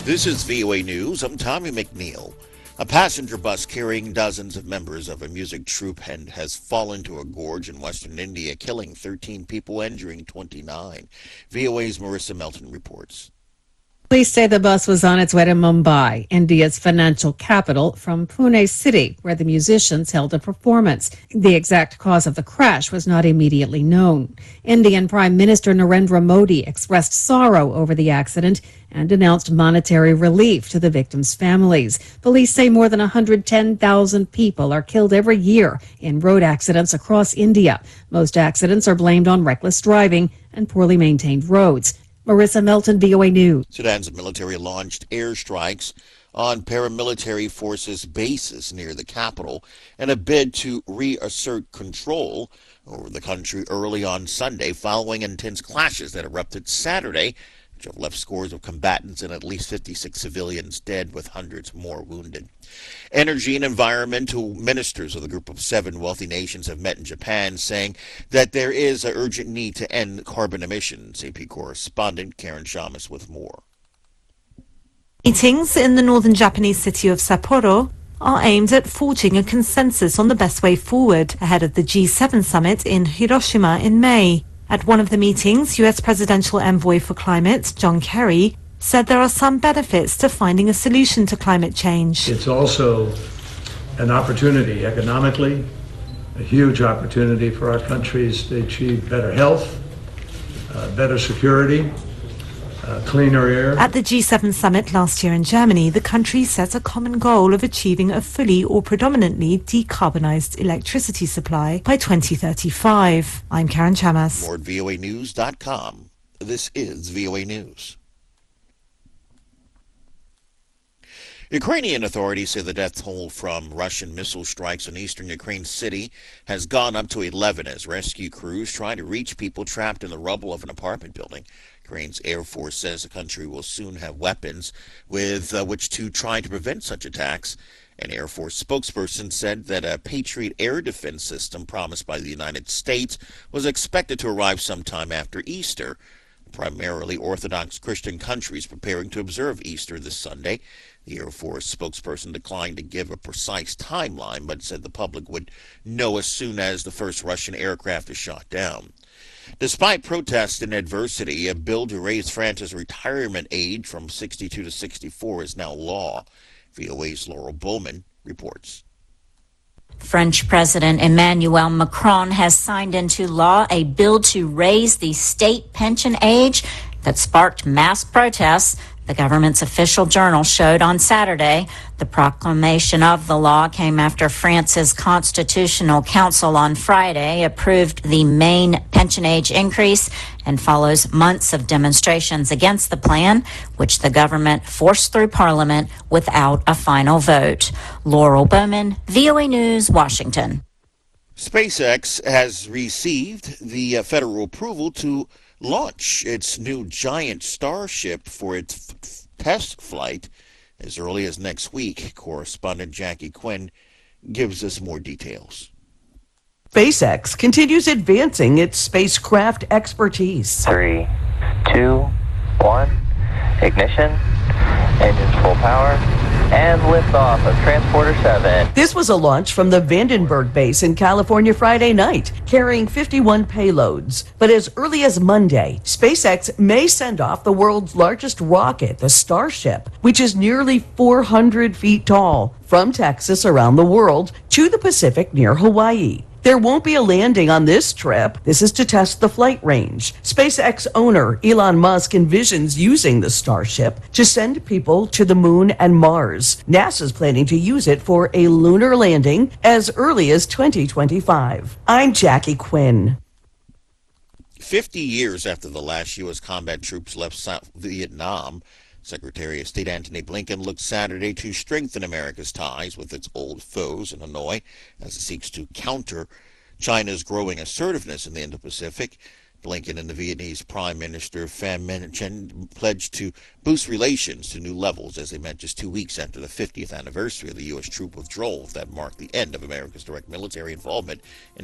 This is VOA News. I'm Tommy McNeil. A passenger bus carrying dozens of members of a music troupe has fallen to a gorge in western India, killing 13 people, injuring 29. VOA's Marissa Melton reports. Police say the bus was on its way to Mumbai, India's financial capital, from Pune City, where the musicians held a performance. The exact cause of the crash was not immediately known. Indian Prime Minister Narendra Modi expressed sorrow over the accident and announced monetary relief to the victims' families. Police say more than 110,000 people are killed every year in road accidents across India. Most accidents are blamed on reckless driving and poorly maintained roads. Marissa Melton, VOA News. Sudan's military launched airstrikes on paramilitary forces' bases near the capital in a bid to reassert control over the country early on Sunday, following intense clashes that erupted Saturday, which have left scores of combatants and at least 56 civilians dead, with hundreds more wounded. Energy and environmental ministers of the group of 7 wealthy nations have met in Japan, saying that there is an urgent need to end carbon emissions. AP correspondent Karen Shamas with more. Meetings in the northern Japanese city of Sapporo are aimed at forging a consensus on the best way forward ahead of the G7 summit in Hiroshima in May. At one of the meetings, U.S. Presidential Envoy for Climate, John Kerry, said there are some benefits to finding a solution to climate change. It's also an opportunity economically, a huge opportunity for our countries to achieve better health, better security, cleaner air. At the G7 summit last year in Germany, the countries set a common goal of achieving a fully or predominantly decarbonized electricity supply by 2035. I'm Karen Chamas. More at voanews.com. This is VOA News. Ukrainian authorities say the death toll from Russian missile strikes on eastern Ukraine city has gone up to 11 as rescue crews try to reach people trapped in the rubble of an apartment building. Ukraine's Air Force says the country will soon have weapons with which to try to prevent such attacks. An Air Force spokesperson said that a Patriot air defense system promised by the United States was expected to arrive sometime after Easter. Primarily Orthodox Christian countries preparing to observe Easter this Sunday. The Air Force spokesperson declined to give a precise timeline, but said the public would know as soon as the first Russian aircraft is shot down. Despite protests and adversity, a bill to raise France's retirement age from 62 to 64 is now law. VOA's Laurel Bowman reports. French President Emmanuel Macron has signed into law a bill to raise the state pension age that sparked mass protests. The government's official journal showed on Saturday. The proclamation of the law came after France's Constitutional Council on Friday approved the main pension age increase and follows months of demonstrations against the plan, which the government forced through Parliament without a final vote. Laurel Bowman, VOA News, Washington. SpaceX has received the federal approval to launch its new giant Starship for its test flight as early as next week. Correspondent Jackie Quinn gives us more details. SpaceX continues advancing its spacecraft expertise. 3, 2, 1, ignition, engines full power, and liftoff of Transporter 7. This was a launch from the Vandenberg base in California Friday night, carrying 51 payloads. But as early as Monday, SpaceX may send off the world's largest rocket, the Starship, which is nearly 400 feet tall, from Texas around the world to the Pacific near Hawaii. There won't be a landing on this trip. This is to test the flight range. SpaceX owner Elon Musk envisions using the Starship to send people to the moon and Mars. NASA's planning to use it for a lunar landing as early as 2025. I'm Jackie Quinn. 50 years after the last U.S. combat troops left South Vietnam, Secretary of State Antony Blinken looked Saturday to strengthen America's ties with its old foes in Hanoi as it seeks to counter China's growing assertiveness in the Indo-Pacific. Blinken and the Vietnamese Prime Minister Pham Minh Chinh pledged to boost relations to new levels as they met just 2 weeks after the 50th anniversary of the U.S. troop withdrawal that marked the end of America's direct military involvement in